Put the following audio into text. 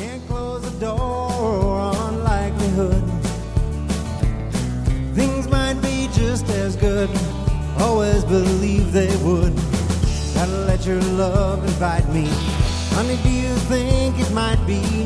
Can't close the door on likelihood. Things might be just as good. Always believe they would. Gotta let your love invite me. Honey, do you think it might be